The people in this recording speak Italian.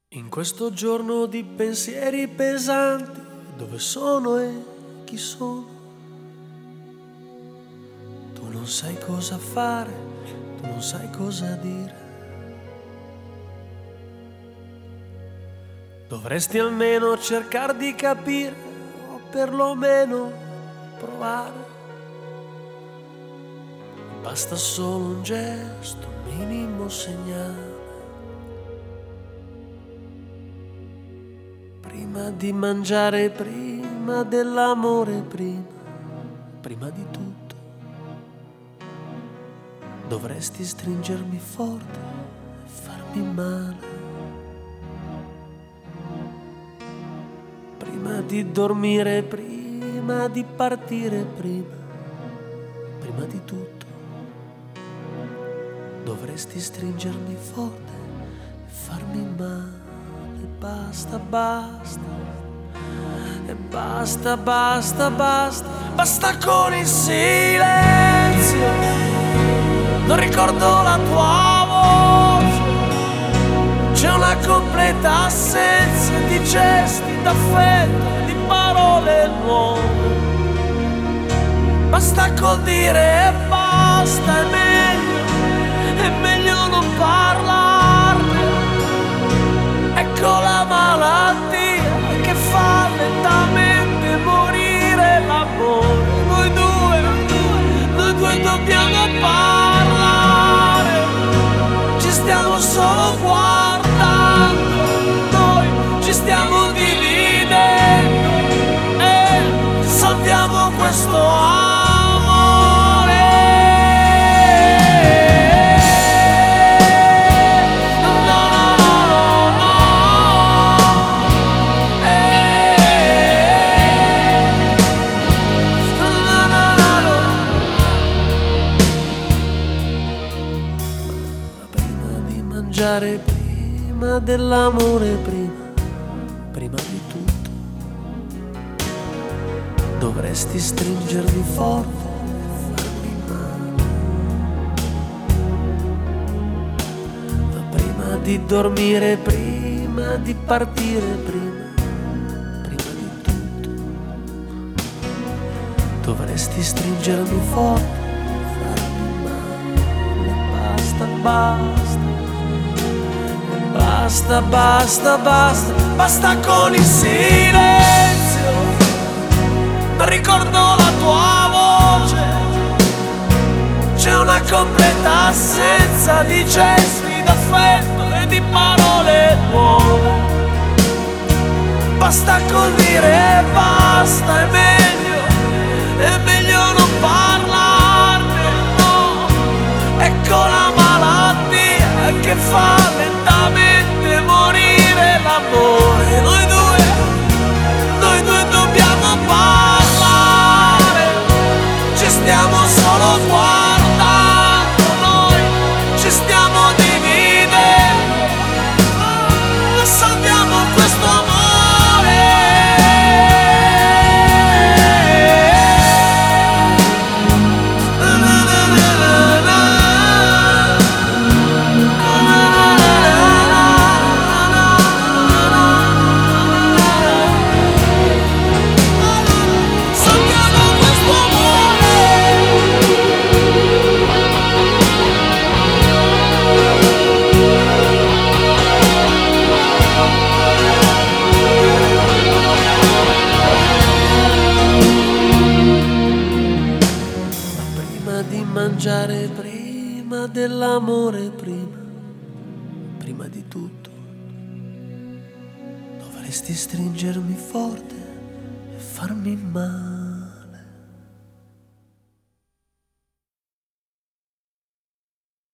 In questo giorno di pensieri pesanti, dove sono e chi sono? Tu non sai cosa fare, tu non sai cosa dire. Dovresti almeno cercare di capire, o perlomeno provare. Basta solo un gesto, un minimo segnale. Prima di mangiare, prima dell'amore, prima di tutto, dovresti stringermi forte e farmi male. Prima di dormire, prima di partire, prima di tutto, dovresti stringermi forte e farmi male. Basta, basta, e basta, basta, basta, basta con il silenzio. Non ricordo la tua voce, c'è una completa assenza di gesti d'affetto, di parole nuove. Basta col dire basta, è meglio non parlarne. Ecco la malattia che fa lentamente morire l'amore. Noi due dobbiamo parlare. Ci stiamo solo guardando, noi ci stiamo dividendo e salviamo questo amore. Prima dell'amore, prima di tutto, dovresti stringermi forte e farmi male. Ma prima di dormire, prima di partire, prima di tutto, dovresti stringermi forte e farmi male. Basta, basta. Basta, basta, basta, basta con il silenzio. Non ricordo la tua voce, c'è una completa assenza di gesti d'affetto e di parole nuove. Basta col dire basta, è meglio non parlarne, no. Ecco la malattia che fa lentamente morire l'amore. Noi due dobbiamo parlare. Ci stiamo solo guardando, noi ci stiamo dividendo. Salviamo questo amore. Mangiare prima dell'amore, prima di tutto, dovresti stringermi forte e farmi male.